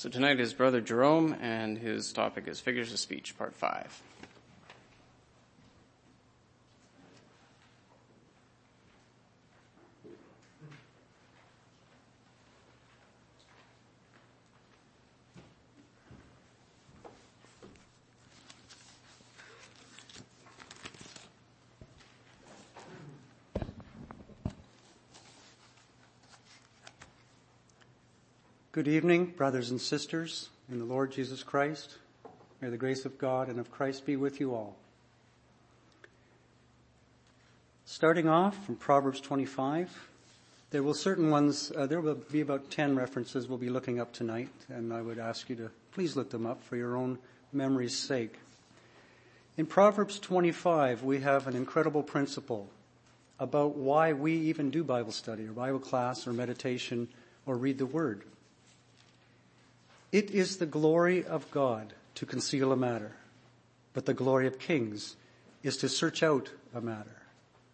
So tonight is Brother Jerome, and his topic is Figures of Speech, Part 5. Good evening, brothers and sisters in the Lord Jesus Christ. May the grace of God and of Christ be with you all. Starting off from Proverbs 25, there will be about 10 references we'll be looking up tonight, and I would ask you to please look them up for your own memory's sake. In Proverbs 25, we have an incredible principle about why we even do Bible study or Bible class or meditation or read the Word. It is the glory of God to conceal a matter, but the glory of kings is to search out a matter.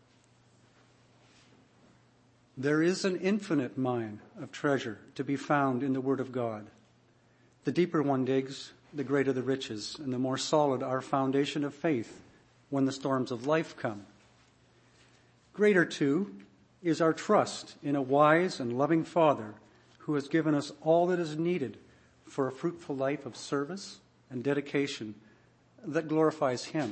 There is an infinite mine of treasure to be found in the Word of God. The deeper one digs, the greater the riches, and the more solid our foundation of faith when the storms of life come. Greater, too, is our trust in a wise and loving Father who has given us all that is needed for a fruitful life of service and dedication that glorifies Him.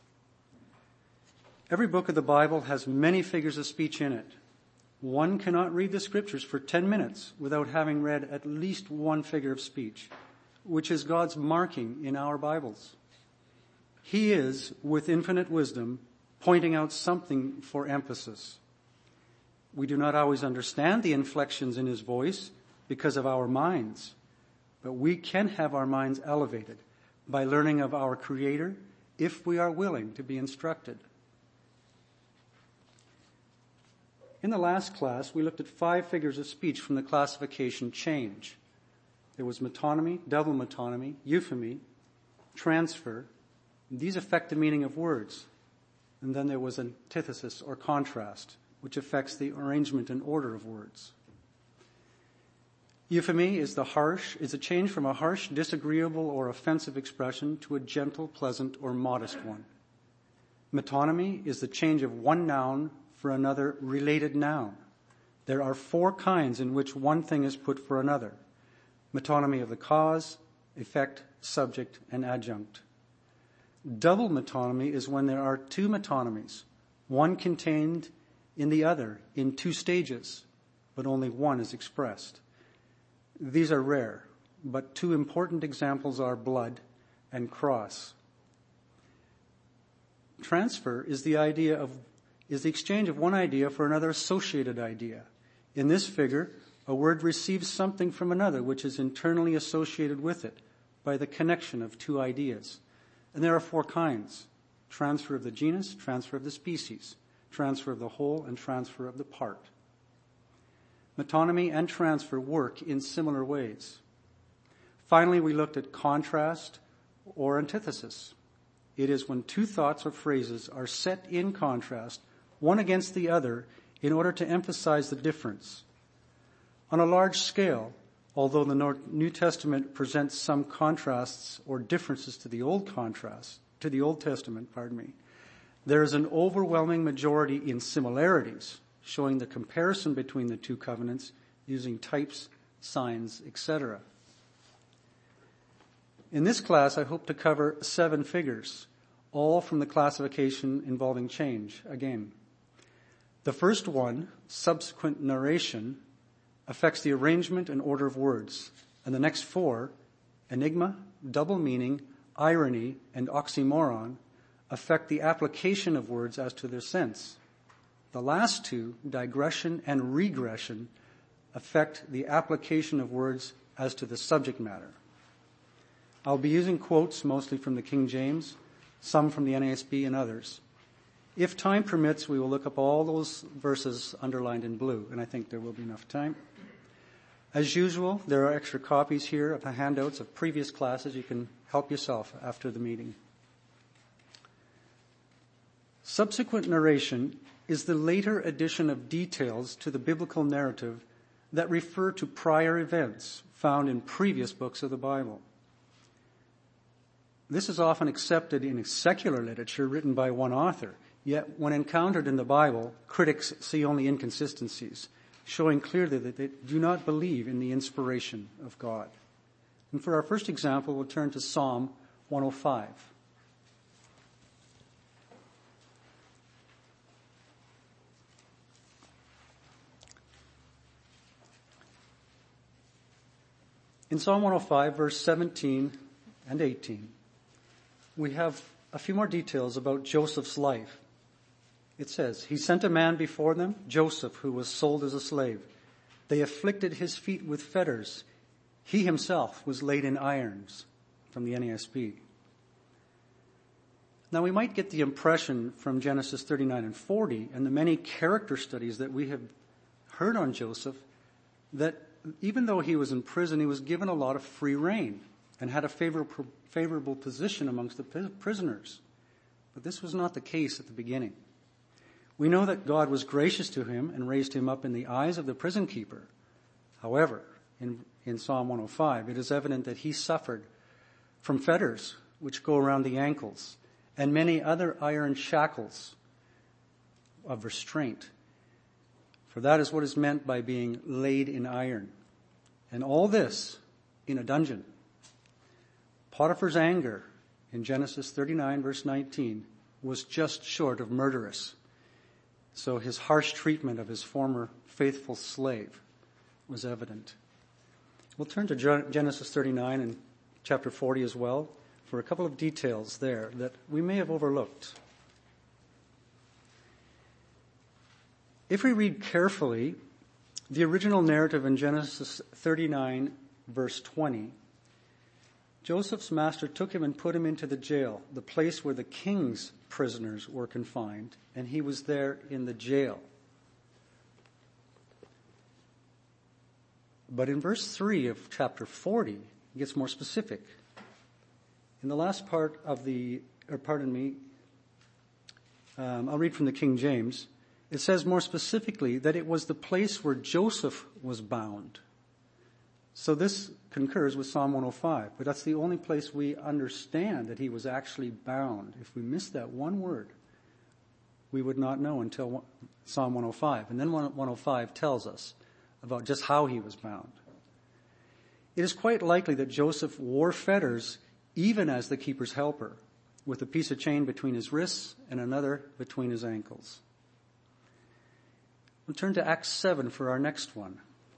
Every book of the Bible has many figures of speech in it. One cannot read the Scriptures for 10 minutes without having read at least one figure of speech, which is God's marking in our Bibles. He is, with infinite wisdom, pointing out something for emphasis. We do not always understand the inflections in His voice because of our minds, but we can have our minds elevated by learning of our Creator if we are willing to be instructed. In the last class, we looked at 5 figures of speech from the classification change. There was metonymy, double metonymy, euphemy, transfer. These affect the meaning of words. And then there was antithesis or contrast, which affects the arrangement and order of words. Euphemy is a change from a harsh, disagreeable, or offensive expression to a gentle, pleasant, or modest one. Metonymy is the change of one noun for another related noun. There are 4 kinds in which one thing is put for another. Metonymy of the cause, effect, subject, and adjunct. Double metonymy is when there are 2 metonymies, one contained in the other in 2 stages, but only one is expressed. These are rare, but 2 important examples are blood and cross. Transfer is the exchange of one idea for another associated idea. In this figure, a word receives something from another which is internally associated with it by the connection of 2 ideas. And there are 4 kinds: transfer of the genus, transfer of the species, transfer of the whole, and transfer of the part. Metonymy and transfer work in similar ways. Finally, we looked at contrast or antithesis. It is when 2 thoughts or phrases are set in contrast, one against the other, in order to emphasize the difference. On a large scale, although the New Testament presents some contrasts or differences to the Old Testament, there is an overwhelming majority in similarities, showing the comparison between the 2 covenants using types, signs, etc. In this class, I hope to cover 7 figures, all from the classification involving change again. The first one, subsequent narration, affects the arrangement and order of words, and the next 4, enigma, double meaning, irony, and oxymoron, affect the application of words as to their sense. The last 2, digression and regression, affect the application of words as to the subject matter. I'll be using quotes mostly from the King James, some from the NASB, and others. If time permits, we will look up all those verses underlined in blue, and I think there will be enough time. As usual, there are extra copies here of the handouts of previous classes. You can help yourself after the meeting. Subsequent narration is the later addition of details to the biblical narrative that refer to prior events found in previous books of the Bible. This is often accepted in secular literature written by one author, yet when encountered in the Bible, critics see only inconsistencies, showing clearly that they do not believe in the inspiration of God. And for our first example, we'll turn to Psalm 105. In Psalm 105, verse 17 and 18, we have a few more details about Joseph's life. It says, "He sent a man before them, Joseph, who was sold as a slave. They afflicted his feet with fetters. He himself was laid in irons," from the NASB. Now we might get the impression from Genesis 39 and 40 and the many character studies that we have heard on Joseph that even though he was in prison, he was given a lot of free rein and had a favorable position amongst the prisoners. But this was not the case at the beginning. We know that God was gracious to him and raised him up in the eyes of the prison keeper. However, in Psalm 105, it is evident that he suffered from fetters which go around the ankles and many other iron shackles of restraint. For that is what is meant by being laid in iron. And all this in a dungeon. Potiphar's anger in Genesis 39 verse 19 was just short of murderous. So his harsh treatment of his former faithful slave was evident. We'll turn to Genesis 39 and chapter 40 as well for a couple of details there that we may have overlooked. If we read carefully the original narrative in Genesis 39 verse 20, Joseph's master took him and put him into the jail, the place where the king's prisoners were confined, and he was there in the jail. But in verse 3 of chapter 40, it gets more specific. In the last part of I'll read from the King James. It says more specifically that it was the place where Joseph was bound. So this concurs with Psalm 105, but that's the only place we understand that he was actually bound. If we miss that one word, we would not know until Psalm 105. And then 105 tells us about just how he was bound. It is quite likely that Joseph wore fetters even as the keeper's helper, with a piece of chain between his wrists and another between his ankles. We'll turn to Acts 7 for our next one.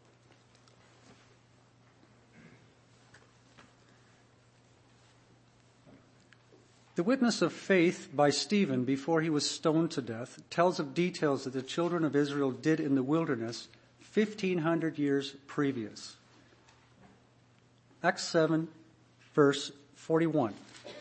The witness of faith by Stephen before he was stoned to death tells of details that the children of Israel did in the wilderness 1,500 years previous. Acts 7, verse 41.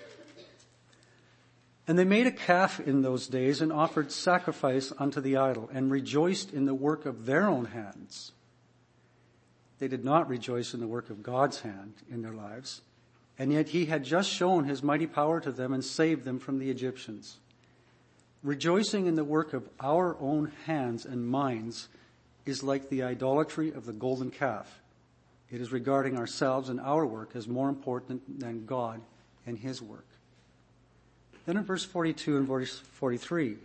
"And they made a calf in those days and offered sacrifice unto the idol and rejoiced in the work of their own hands." They did not rejoice in the work of God's hand in their lives. And yet he had just shown his mighty power to them and saved them from the Egyptians. Rejoicing in the work of our own hands and minds is like the idolatry of the golden calf. It is regarding ourselves and our work as more important than God and his work. Then in verse 42 and verse 43,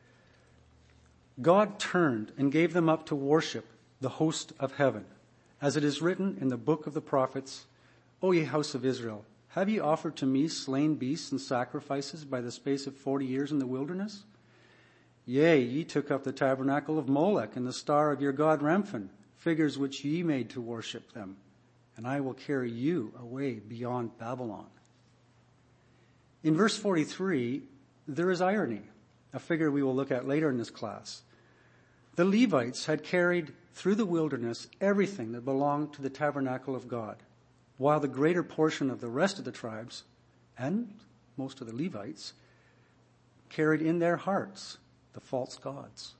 God turned and gave them up to worship the host of heaven, as it is written in the book of the prophets, "O ye house of Israel, have ye offered to me slain beasts and sacrifices by the space of 40 years in the wilderness? Yea, ye took up the tabernacle of Molech and the star of your god Remphan, figures which ye made to worship them, and I will carry you away beyond Babylon." In verse 43, there is irony, a figure we will look at later in this class. The Levites had carried through the wilderness everything that belonged to the tabernacle of God, while the greater portion of the rest of the tribes, and most of the Levites, carried in their hearts the false gods.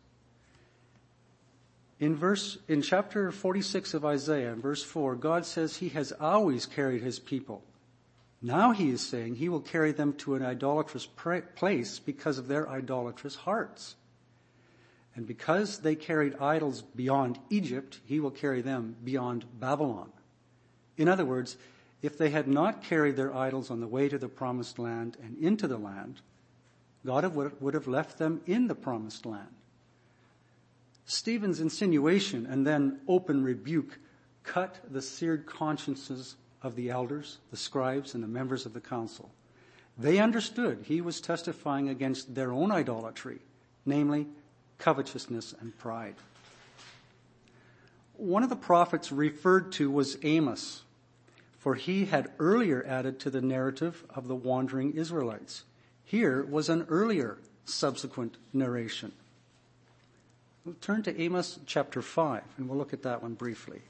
In chapter 46 of Isaiah, in verse 4, God says he has always carried his people. Now he is saying he will carry them to an idolatrous place because of their idolatrous hearts. And because they carried idols beyond Egypt, he will carry them beyond Babylon. In other words, if they had not carried their idols on the way to the promised land and into the land, God would have left them in the promised land. Stephen's insinuation and then open rebuke cut the seared consciences of the elders, the scribes, and the members of the council. They understood he was testifying against their own idolatry, namely covetousness and pride. One of the prophets referred to was Amos, for he had earlier added to the narrative of the wandering Israelites. Here was an earlier subsequent narration. We'll turn to Amos chapter 5, and we'll look at that one briefly.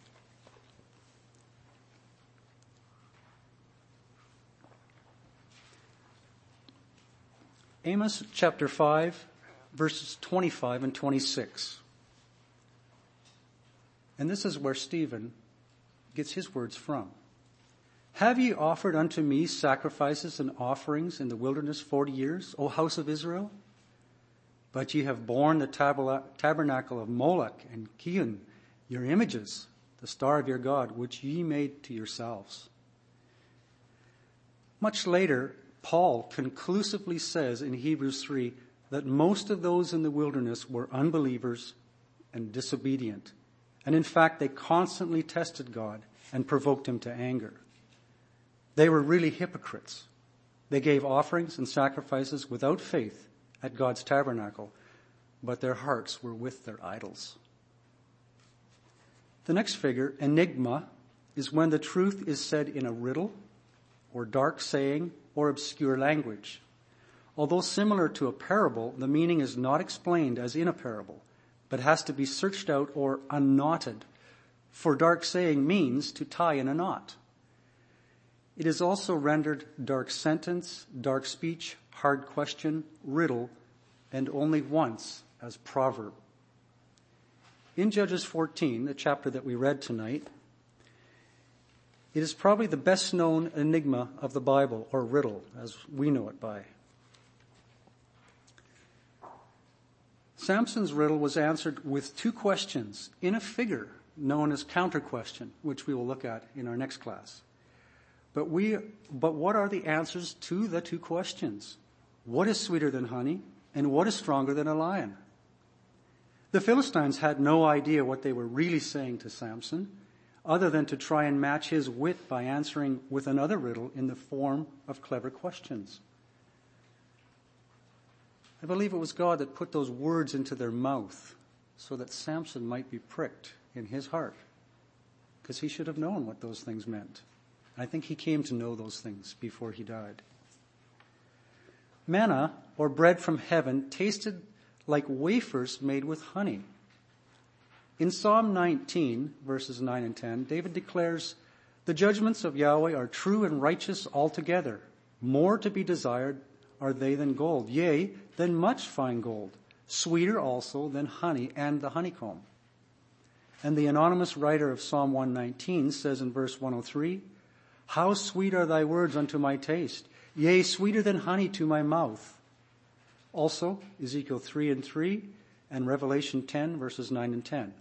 Amos chapter 5, verses 25 and 26. And this is where Stephen gets his words from. Have ye offered unto me sacrifices and offerings in the wilderness 40 years, O house of Israel? But ye have borne the tabernacle of Moloch and Chiun, your images, the star of your God, which ye made to yourselves. Much later, Paul conclusively says in Hebrews 3 that most of those in the wilderness were unbelievers and disobedient. And in fact, they constantly tested God and provoked him to anger. They were really hypocrites. They gave offerings and sacrifices without faith at God's tabernacle, but their hearts were with their idols. The next figure, enigma, is when the truth is said in a riddle or dark saying or obscure language. Although similar to a parable, the meaning is not explained as in a parable, but has to be searched out or unknotted, for dark saying means to tie in a knot. It is also rendered dark sentence, dark speech, hard question, riddle, and only once as proverb. In Judges 14, the chapter that we read tonight, it is probably the best known enigma of the Bible, or riddle, as we know it by. Samson's riddle was answered with two questions in a figure known as counter question, which we will look at in our next class. But what are the answers to the two questions? What is sweeter than honey, and what is stronger than a lion? The Philistines had no idea what they were really saying to Samson, other than to try and match his wit by answering with another riddle in the form of clever questions. I believe it was God that put those words into their mouth so that Samson might be pricked in his heart, because he should have known what those things meant. I think he came to know those things before he died. Manna, or bread from heaven, tasted like wafers made with honey. In Psalm 19, verses 9 and 10, David declares, "The judgments of Yahweh are true and righteous altogether. More to be desired are they than gold, yea, than much fine gold, sweeter also than honey and the honeycomb." And the anonymous writer of Psalm 119 says in verse 103, "How sweet are thy words unto my taste, yea, sweeter than honey to my mouth." Also, Ezekiel 3 and 3 and Revelation 10, verses 9 and 10.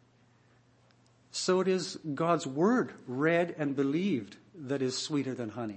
So it is God's word read and believed that is sweeter than honey.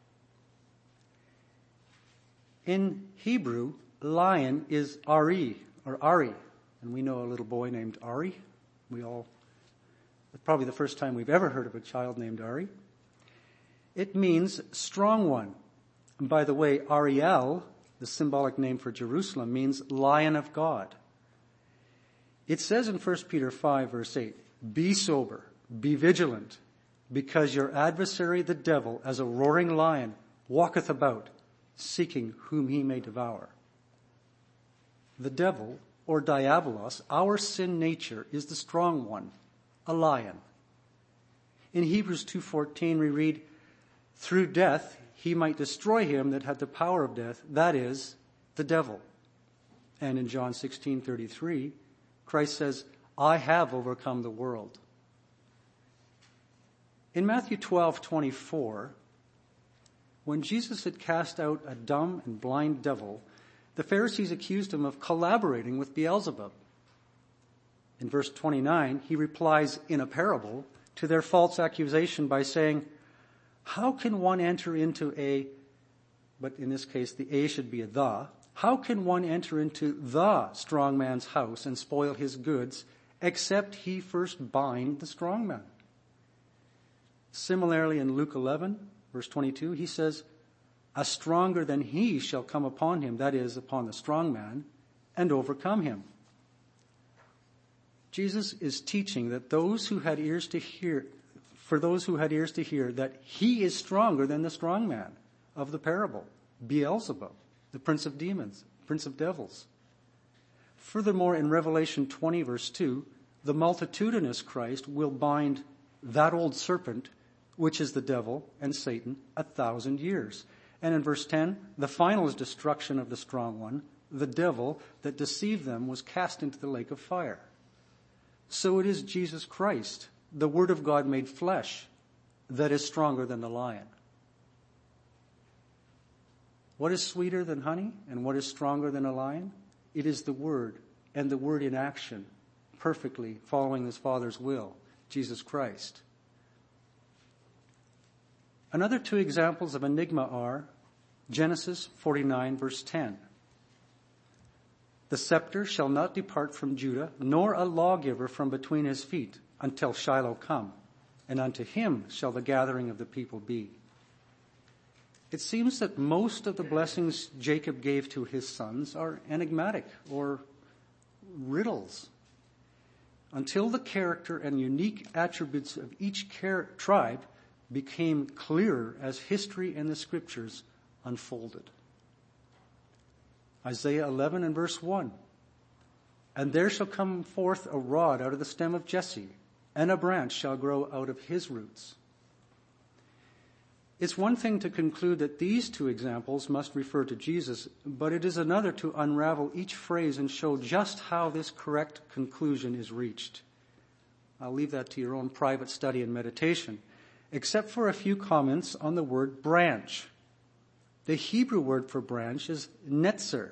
In Hebrew, lion is Ari, or Ari. And we know a little boy named Ari. Probably the first time we've ever heard of a child named Ari. It means strong one. And by the way, Ariel, the symbolic name for Jerusalem, means Lion of God. It says in 1 Peter 5, verse 8, "Be sober, be vigilant, because your adversary the devil, as a roaring lion, walketh about, seeking whom he may devour." The devil, or diabolos, our sin nature, is the strong one, a lion. In Hebrews 2:14 we read, "Through death he might destroy him that had the power of death, that is, the devil." And in John 16:33, Christ says, "I have overcome the world." In Matthew 12:24, when Jesus had cast out a dumb and blind devil, the Pharisees accused him of collaborating with Beelzebub. In verse 29, he replies in a parable to their false accusation by saying, how can one enter into but in this case the A should be a the, how can one enter into the strong man's house and spoil his goods except he first bind the strong man? Similarly in Luke 11, verse 22, he says, a stronger than he shall come upon him, that is, upon the strong man, and overcome him. Jesus is teaching that those who had ears to hear, that he is stronger than the strong man of the parable, Beelzebub, the prince of demons, prince of devils. Furthermore, in Revelation 20, verse 2, the multitudinous Christ will bind that old serpent, which is the devil and Satan, 1,000 years. And in verse 10, the final destruction of the strong one, the devil that deceived them, was cast into the lake of fire. So it is Jesus Christ, the Word of God made flesh, that is stronger than the lion. What is sweeter than honey and what is stronger than a lion? It is the Word, and the Word in action, perfectly following his Father's will, Jesus Christ. Another two examples of enigma are Genesis 49, verse 10. The scepter shall not depart from Judah, nor a lawgiver from between his feet, until Shiloh come, and unto him shall the gathering of the people be. It seems that most of the blessings Jacob gave to his sons are enigmatic or riddles. Until the character and unique attributes of each tribe became clearer as history and the scriptures unfolded. Isaiah 11 and verse 1. And there shall come forth a rod out of the stem of Jesse, and a branch shall grow out of his roots. It's one thing to conclude that these two examples must refer to Jesus, but it is another to unravel each phrase and show just how this correct conclusion is reached. I'll leave that to your own private study and meditation, except for a few comments on the word branch. The Hebrew word for branch is netzer,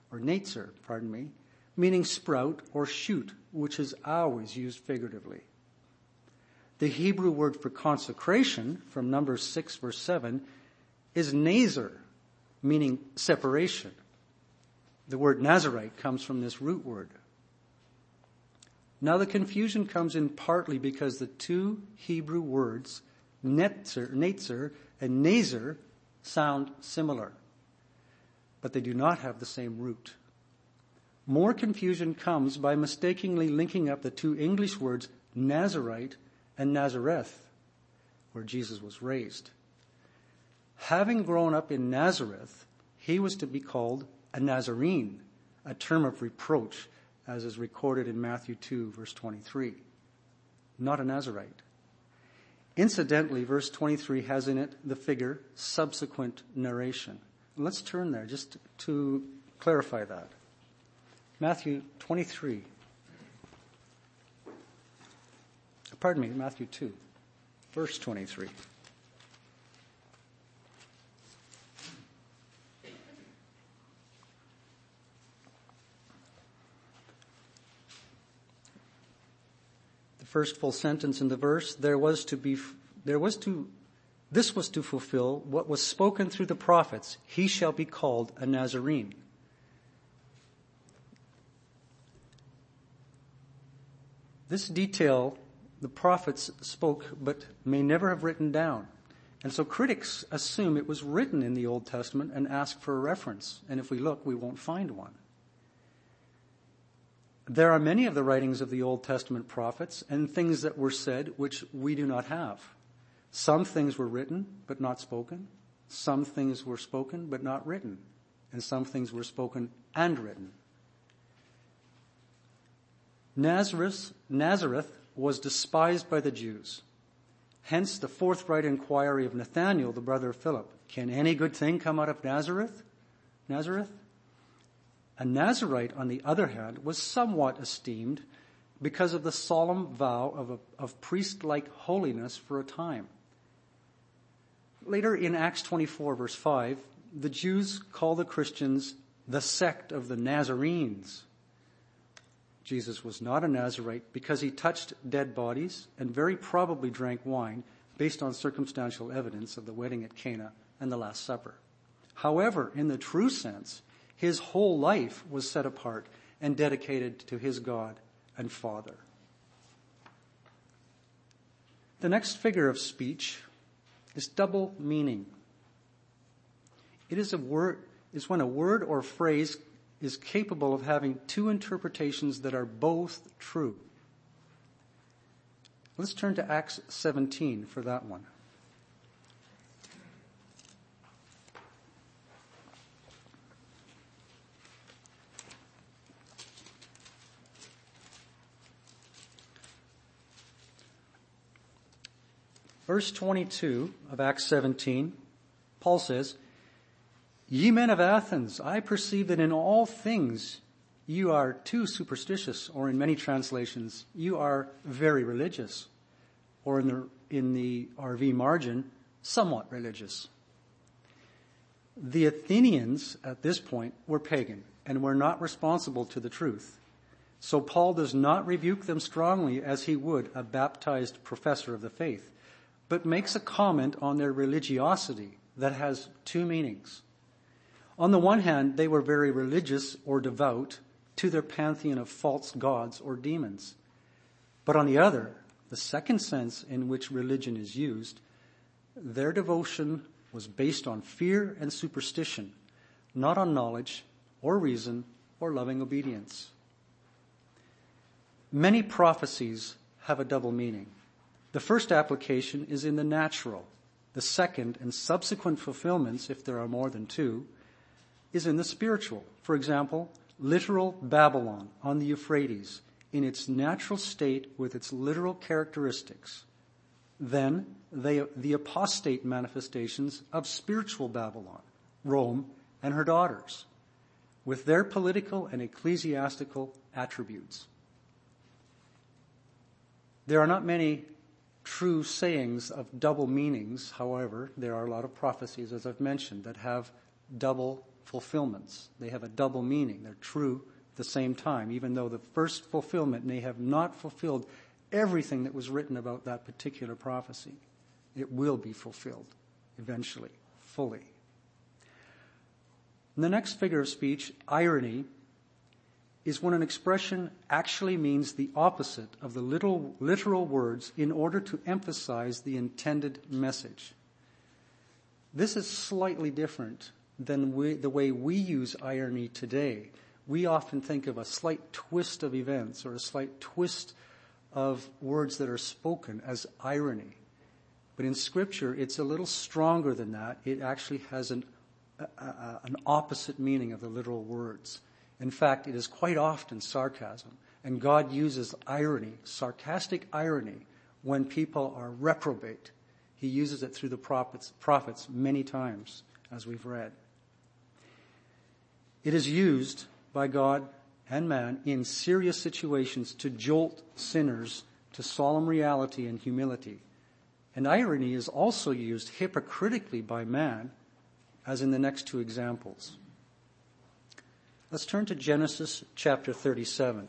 meaning sprout or shoot, which is always used figuratively. The Hebrew word for consecration, from Numbers 6, verse 7, is nazer, meaning separation. The word Nazarite comes from this root word. Now the confusion comes in partly because the two Hebrew words, netzer and nazer, sound similar, but they do not have the same root. More confusion comes by mistakenly linking up the two English words Nazarite and Nazareth, where Jesus was raised. Having grown up in Nazareth, he was to be called a Nazarene, a term of reproach, as is recorded in Matthew 2, verse 23. Not a Nazarite. Incidentally, verse 23 has in it the figure subsequent narration. Let's turn there just to clarify that. Matthew 23. Matthew 2, verse 23. The first full sentence in the verse, this was to fulfill what was spoken through the prophets. He shall be called a Nazarene. This detail the prophets spoke but may never have written down. And so critics assume it was written in the Old Testament and ask for a reference. And if we look, we won't find one. There are many of the writings of the Old Testament prophets and things that were said which we do not have. Some things were written but not spoken. Some things were spoken but not written. And some things were spoken and written. Nazareth was despised by the Jews. Hence the forthright inquiry of Nathanael, the brother of Philip. Can any good thing come out of Nazareth? A Nazarite, on the other hand, was somewhat esteemed because of the solemn vow of priest-like holiness for a time. Later in Acts 24, verse 5, the Jews call the Christians the sect of the Nazarenes. Jesus was not a Nazirite because he touched dead bodies and very probably drank wine based on circumstantial evidence of the wedding at Cana and the Last Supper. However, in the true sense, his whole life was set apart and dedicated to his God and Father. The next figure of speech is double meaning. It is when a word or phrase is capable of having two interpretations that are both true. Let's turn to Acts 17 for that one. Verse 22 of Acts 17, Paul says, "Ye men of Athens, I perceive that in all things you are too superstitious," or in many translations, "you are very religious," or in the RV margin, "somewhat religious." The Athenians at this point were pagan and were not responsible to the truth. So Paul does not rebuke them strongly as he would a baptized professor of the faith, but makes a comment on their religiosity that has two meanings. On the one hand, they were very religious or devout to their pantheon of false gods or demons. But on the other, the second sense in which religion is used, their devotion was based on fear and superstition, not on knowledge or reason or loving obedience. Many prophecies have a double meaning. The first application is in the natural. The second and subsequent fulfillments, if there are more than two, is in the spiritual. For example, literal Babylon on the Euphrates in its natural state with its literal characteristics. Then the apostate manifestations of spiritual Babylon, Rome and her daughters, with their political and ecclesiastical attributes. There are not many true sayings of double meanings. However, there are a lot of prophecies, as I've mentioned, that have double fulfillments. They have a double meaning. They're true at the same time, even though the first fulfillment may have not fulfilled everything that was written about that particular prophecy. It will be fulfilled eventually, fully. And the next figure of speech, irony, is when an expression actually means the opposite of the literal words in order to emphasize the intended message. This is slightly different than the way we use irony today. We often think of a slight twist of events or a slight twist of words that are spoken as irony. But in Scripture, it's a little stronger than that. It actually has an opposite meaning of the literal words. In fact, it is quite often sarcasm. And God uses irony, sarcastic irony, when people are reprobate. He uses it through the prophets many times, as we've read. It is used by God and man in serious situations to jolt sinners to solemn reality and humility. And irony is also used hypocritically by man, as in the next two examples. Let's turn to Genesis chapter 37.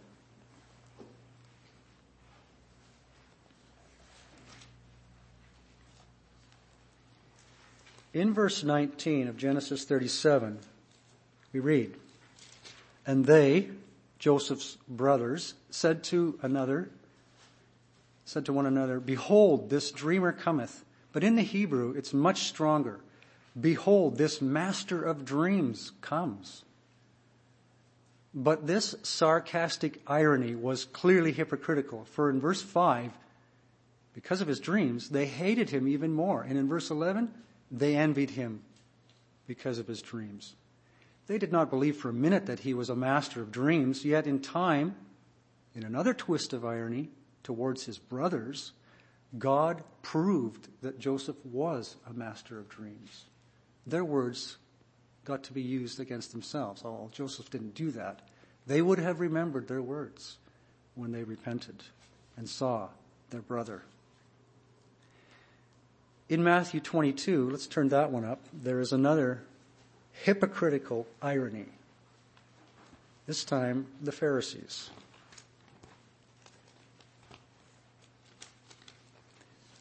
In verse 19 of Genesis 37, we read, "And they," Joseph's brothers, said to one another, "Behold, this dreamer cometh." But in the Hebrew, it's much stronger. "Behold, this master of dreams comes." But this sarcastic irony was clearly hypocritical. For in verse 5, because of his dreams, they hated him even more. And in verse 11, they envied him because of his dreams. They did not believe for a minute that he was a master of dreams, yet in time, in another twist of irony towards his brothers, God proved that Joseph was a master of dreams. Their words got to be used against themselves. Oh, Joseph didn't do that. They would have remembered their words when they repented and saw their brother. In Matthew 22, let's turn that one up, there is another hypocritical irony. This time, the Pharisees.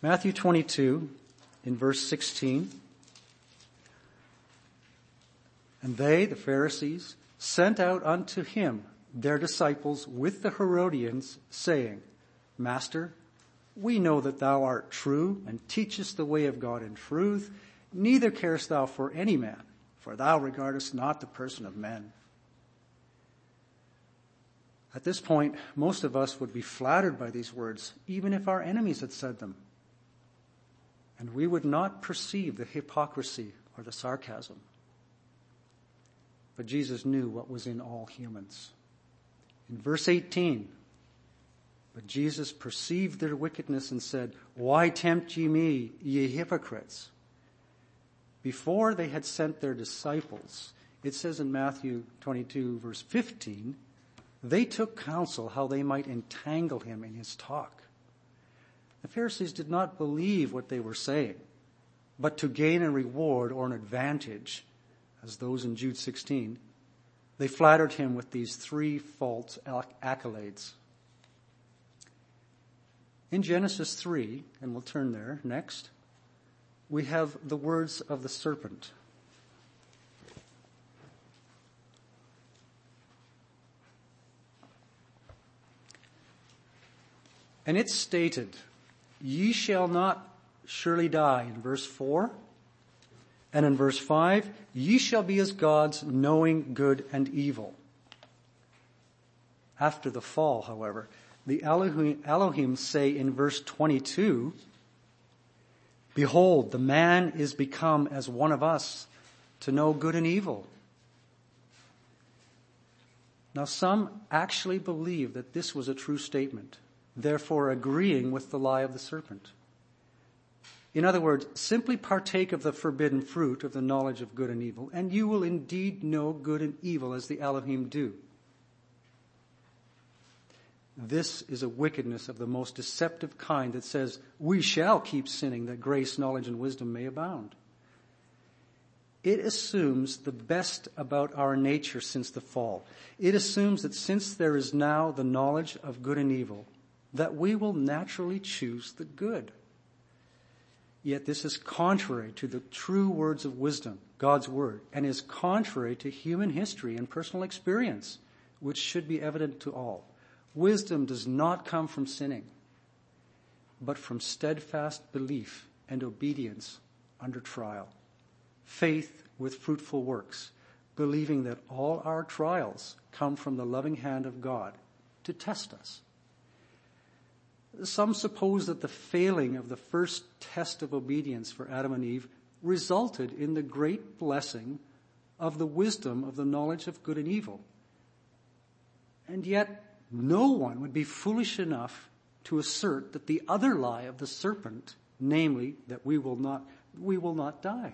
Matthew 22, in verse 16. And they, the Pharisees, sent out unto him their disciples with the Herodians, saying, Master, we know that thou art true and teachest the way of God in truth, neither carest thou for any man, for thou regardest not the person of men. At this point, most of us would be flattered by these words, even if our enemies had said them. And we would not perceive the hypocrisy or the sarcasm. But Jesus knew what was in all humans. In verse 18, but Jesus perceived their wickedness and said, Why tempt ye me, ye hypocrites? Before they had sent their disciples, it says in Matthew 22, verse 15, they took counsel how they might entangle him in his talk. The Pharisees did not believe what they were saying, but to gain a reward or an advantage, as those in Jude 16, they flattered him with these three false accolades. In Genesis 3, and we'll turn there next, we have the words of the serpent. And it's stated, Ye shall not surely die, in verse 4. And in verse 5, Ye shall be as gods, knowing good and evil. After the fall, however, the Elohim say in verse 22, Behold, the man is become as one of us to know good and evil. Now some actually believe that this was a true statement, therefore agreeing with the lie of the serpent. In other words, simply partake of the forbidden fruit of the knowledge of good and evil, and you will indeed know good and evil as the Elohim do. This is a wickedness of the most deceptive kind that says, we shall keep sinning that grace, knowledge, and wisdom may abound. It assumes the best about our nature since the fall. It assumes that since there is now the knowledge of good and evil, that we will naturally choose the good. Yet this is contrary to the true words of wisdom, God's word, and is contrary to human history and personal experience, which should be evident to all. Wisdom does not come from sinning, but from steadfast belief and obedience under trial. Faith with fruitful works, believing that all our trials come from the loving hand of God to test us. Some suppose that the failing of the first test of obedience for Adam and Eve resulted in the great blessing of the wisdom of the knowledge of good and evil. And yet, no one would be foolish enough to assert that the other lie of the serpent, namely that we will not die.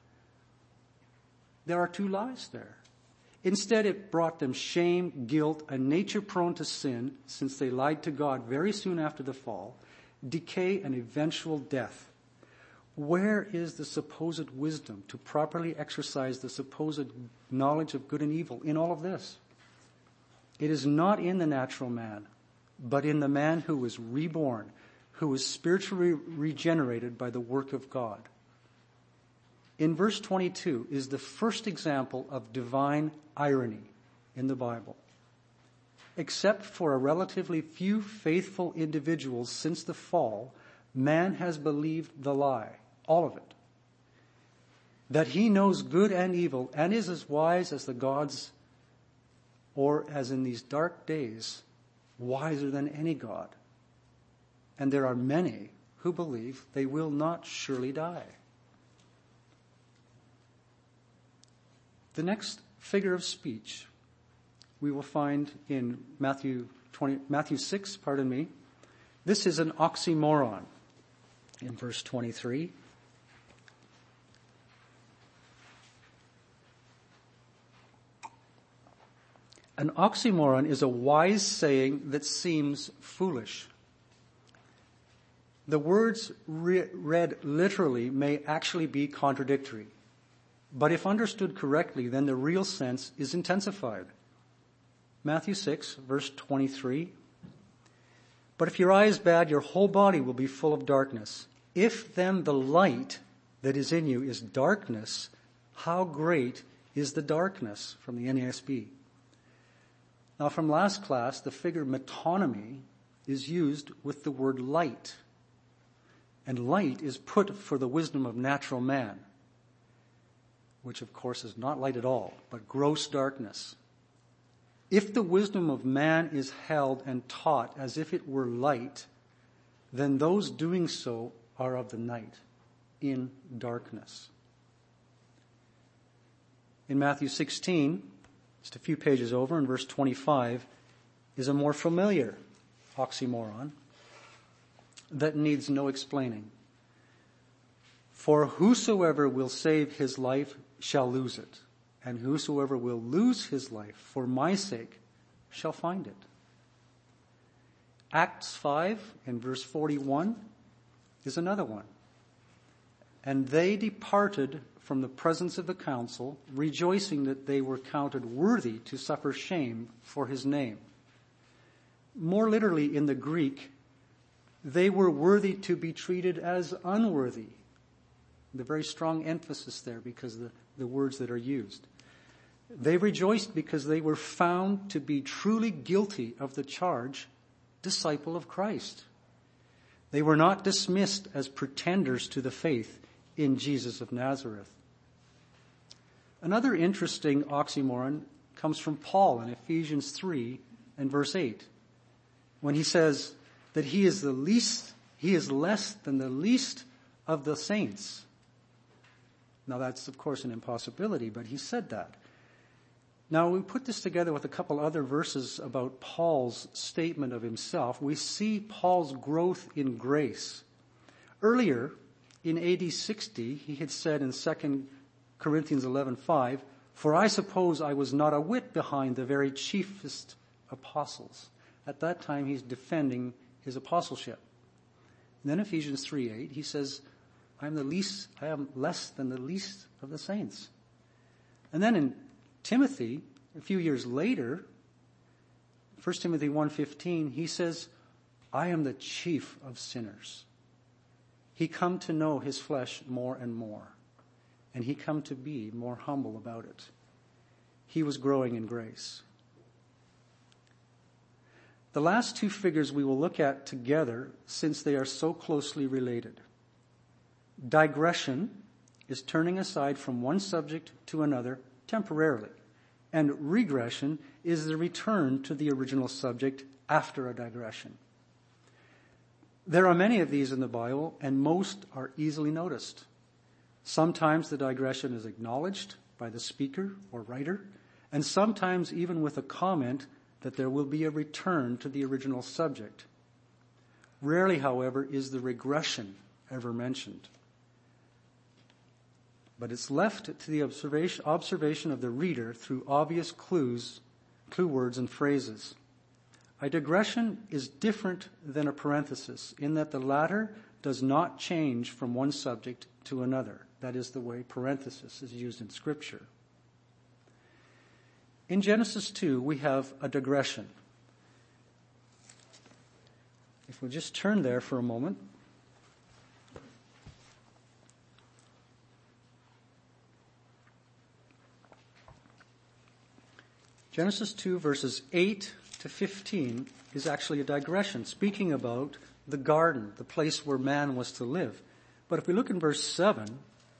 There are two lies there. Instead, it brought them shame, guilt, a nature prone to sin, since they lied to God very soon after the fall, decay, and eventual death. Where is the supposed wisdom to properly exercise the supposed knowledge of good and evil in all of this? It is not in the natural man, but in the man who is reborn, who is spiritually regenerated by the work of God. In verse 22 is the first example of divine irony in the Bible. Except for a relatively few faithful individuals since the fall, man has believed the lie, all of it. That he knows good and evil and is as wise as the gods, or as in these dark days, wiser than any god. And there are many who believe they will not surely die. The next figure of speech we will find in Matthew 6, This is an oxymoron in verse 23. An oxymoron is a wise saying that seems foolish. The words read literally may actually be contradictory. But if understood correctly, then the real sense is intensified. Matthew 6, verse 23. But if your eye is bad, your whole body will be full of darkness. If then the light that is in you is darkness, how great is the darkness? From the NASB. Now from last class, the figure metonymy is used with the word light. And light is put for the wisdom of natural man, which of course is not light at all, but gross darkness. If the wisdom of man is held and taught as if it were light, then those doing so are of the night, in darkness. In Matthew 16, just a few pages over, in verse 25, is a more familiar oxymoron that needs no explaining. For whosoever will save his life shall lose it, and whosoever will lose his life for my sake shall find it. Acts 5 in verse 41 is another one. And they departed from the presence of the council, rejoicing that they were counted worthy to suffer shame for his name. More literally in the Greek, they were worthy to be treated as unworthy. The very strong emphasis there because the words that are used. They rejoiced because they were found to be truly guilty of the charge, disciple of Christ. They were not dismissed as pretenders to the faith in Jesus of Nazareth. Another interesting oxymoron comes from Paul in Ephesians 3 and verse 8, when he says that he is less than the least of the saints. Now that's of course an impossibility, but he said that. Now we put this together with a couple other verses about Paul's statement of himself. We see Paul's growth in grace. Earlier, in AD 60, he had said in 2 Corinthians 11:5, "For I suppose I was not a whit behind the very chiefest apostles." At that time, he's defending his apostleship. And then Ephesians 3:8, he says, I am less than the least of the saints. And then in Timothy, a few years later, 1 Timothy 1:15, he says, I am the chief of sinners. He come to know his flesh more and more, and he come to be more humble about it. He was growing in grace. The last two figures we will look at together, since they are so closely related. Digression is turning aside from one subject to another temporarily, and regression is the return to the original subject after a digression. There are many of these in the Bible, and most are easily noticed. Sometimes the digression is acknowledged by the speaker or writer, and sometimes even with a comment that there will be a return to the original subject. Rarely, however, is the regression ever mentioned. But it's left to the observation of the reader through obvious clue words and phrases. A digression is different than a parenthesis in that the latter does not change from one subject to another. That is the way parenthesis is used in Scripture. In Genesis 2, we have a digression. If we just turn there for a moment. Genesis 2, verses 8 to 15 is actually a digression, speaking about the garden, the place where man was to live. But if we look in verse 7,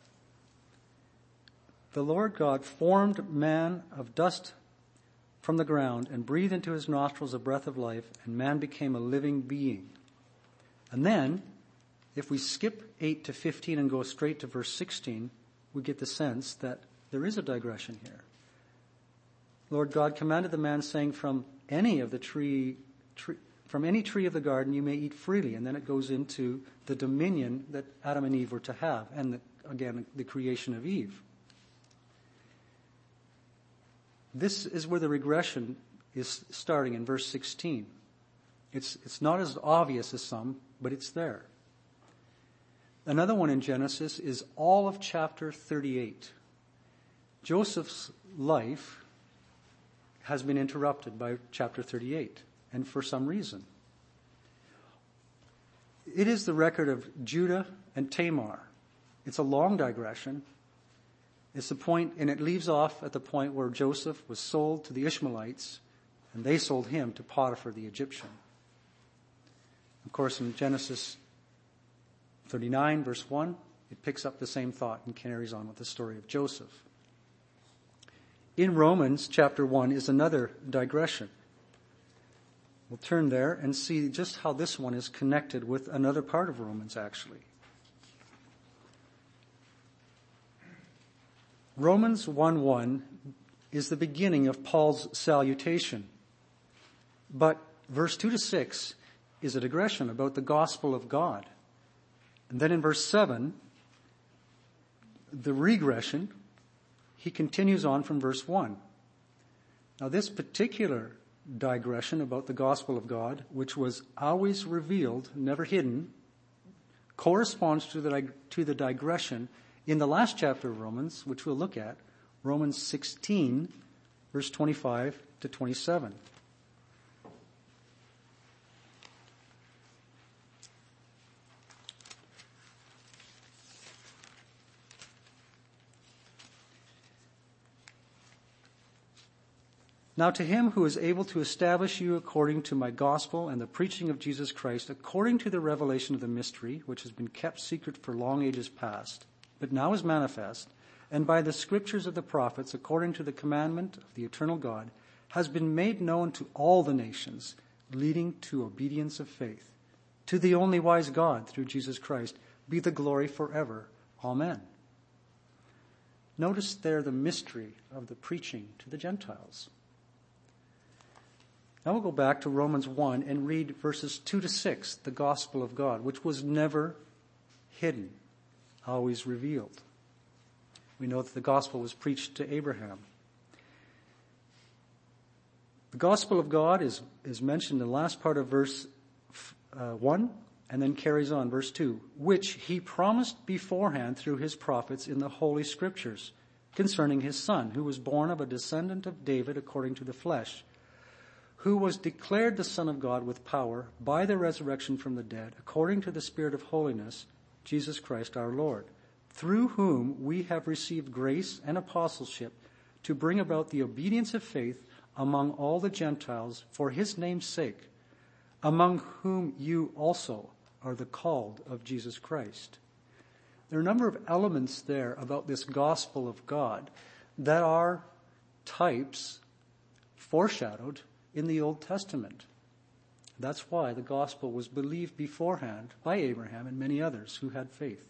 the Lord God formed man of dust from the ground and breathed into his nostrils a breath of life, and man became a living being. And then, if we skip 8 to 15 and go straight to verse 16, we get the sense that there is a digression here. Lord God commanded the man, saying, from any tree of the garden you may eat freely. And then it goes into the dominion that Adam and Eve were to have, and again, the creation of Eve. This is where the regression is starting in verse 16. It's not as obvious as some, but it's there. Another one in Genesis is all of chapter 38. Joseph's life has been interrupted by chapter 38, and for some reason. It is the record of Judah and Tamar. It's a long digression. It's the point, and it leaves off at the point where Joseph was sold to the Ishmaelites, and they sold him to Potiphar the Egyptian. Of course, in Genesis 39, verse 1, it picks up the same thought and carries on with the story of Joseph. In Romans chapter 1 is another digression. We'll turn there and see just how this one is connected with another part of Romans, actually. Romans 1:1 is the beginning of Paul's salutation. But verse 2 to 6 is a digression about the gospel of God. And then in verse 7, the regression, he continues on from verse 1. Now this particular digression about the gospel of God, which was always revealed, never hidden, corresponds to the digression in the last chapter of Romans, which we'll look at, Romans 16, verse 25 to 27. Now to him who is able to establish you according to my gospel and the preaching of Jesus Christ, according to the revelation of the mystery, which has been kept secret for long ages past, but now is manifest, and by the scriptures of the prophets, according to the commandment of the eternal God, has been made known to all the nations, leading to obedience of faith. To the only wise God, through Jesus Christ, be the glory forever. Amen. Notice there the mystery of the preaching to the Gentiles. Now we'll go back to Romans 1 and read verses 2 to 6, the gospel of God, which was never hidden, always revealed. We know that the gospel was preached to Abraham. The gospel of God is mentioned in the last part of verse 1 and then carries on, verse 2, which he promised beforehand through his prophets in the Holy Scriptures concerning his Son, who was born of a descendant of David according to the flesh, who was declared the Son of God with power by the resurrection from the dead, according to the Spirit of holiness, Jesus Christ our Lord, through whom we have received grace and apostleship to bring about the obedience of faith among all the Gentiles for his name's sake, among whom you also are the called of Jesus Christ. There are a number of elements there about this gospel of God that are types foreshadowed in the Old Testament. That's why the gospel was believed beforehand by Abraham and many others who had faith.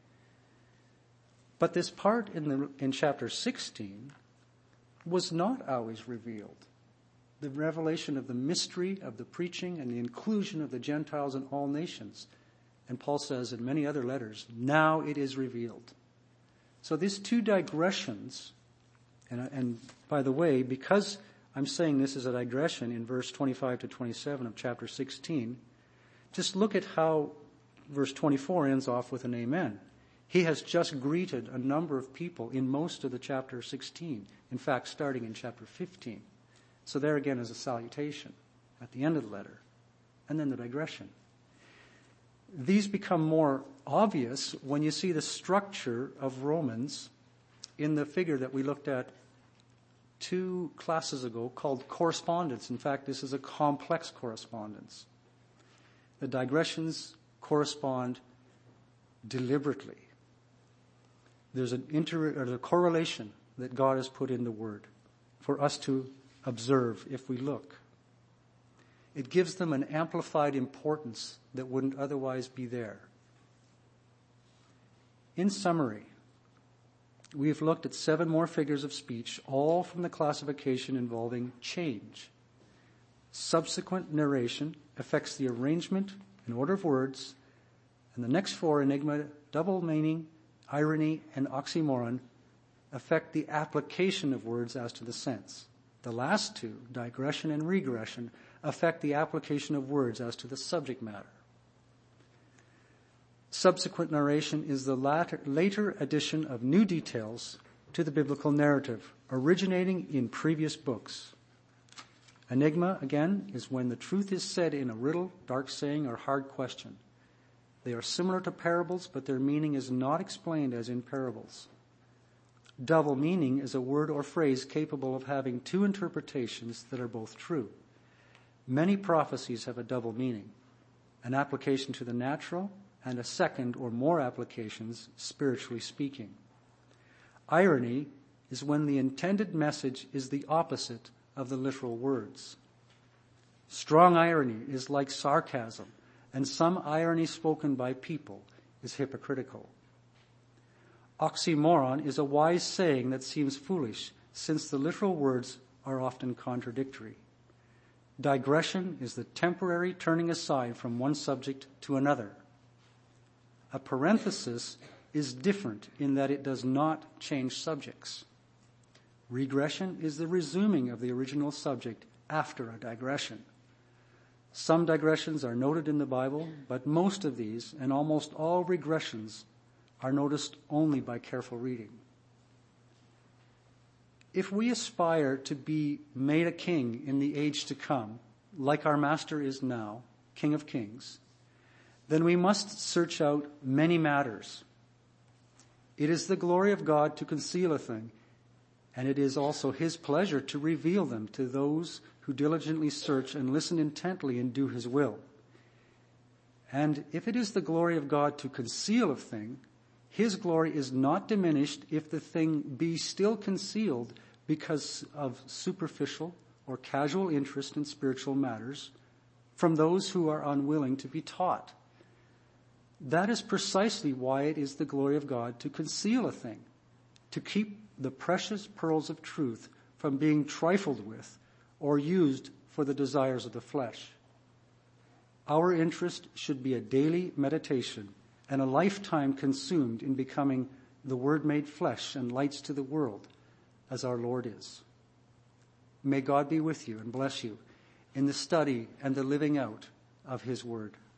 But this part in chapter 16 was not always revealed. The revelation of the mystery of the preaching and the inclusion of the Gentiles in all nations. And Paul says in many other letters, now it is revealed. So these two digressions, and by the way, because I'm saying this is a digression in verse 25 to 27 of chapter 16. Just look at how verse 24 ends off with an amen. He has just greeted a number of people in most of the chapter 16. In fact, starting in chapter 15. So there again is a salutation at the end of the letter. And then the digression. These become more obvious when you see the structure of Romans in the figure that we looked at 2 classes ago called correspondence. In fact, this is a complex correspondence. The digressions correspond deliberately. There's a correlation that God has put in the Word for us to observe if we look. It gives them an amplified importance that wouldn't otherwise be there. In summary, we have looked at 7 more figures of speech, all from the classification involving change. Subsequent narration affects the arrangement and order of words, and the next 4, enigma, double meaning, irony, and oxymoron, affect the application of words as to the sense. The last 2, digression and regression, affect the application of words as to the subject matter. Subsequent narration is the later addition of new details to the biblical narrative, originating in previous books. Enigma, again, is when the truth is said in a riddle, dark saying, or hard question. They are similar to parables, but their meaning is not explained as in parables. Double meaning is a word or phrase capable of having two interpretations that are both true. Many prophecies have a double meaning, an application to the natural and a second or more applications, spiritually speaking. Irony is when the intended message is the opposite of the literal words. Strong irony is like sarcasm, and some irony spoken by people is hypocritical. Oxymoron is a wise saying that seems foolish, since the literal words are often contradictory. Digression is the temporary turning aside from one subject to another. A parenthesis is different in that it does not change subjects. Regression is the resuming of the original subject after a digression. Some digressions are noted in the Bible, but most of these and almost all regressions are noticed only by careful reading. If we aspire to be made a king in the age to come, like our Master is now, King of Kings, then we must search out many matters. It is the glory of God to conceal a thing, and it is also his pleasure to reveal them to those who diligently search and listen intently and do his will. And if it is the glory of God to conceal a thing, his glory is not diminished if the thing be still concealed because of superficial or casual interest in spiritual matters from those who are unwilling to be taught. That is precisely why it is the glory of God to conceal a thing, to keep the precious pearls of truth from being trifled with or used for the desires of the flesh. Our interest should be a daily meditation and a lifetime consumed in becoming the Word made flesh and lights to the world as our Lord is. May God be with you and bless you in the study and the living out of his Word.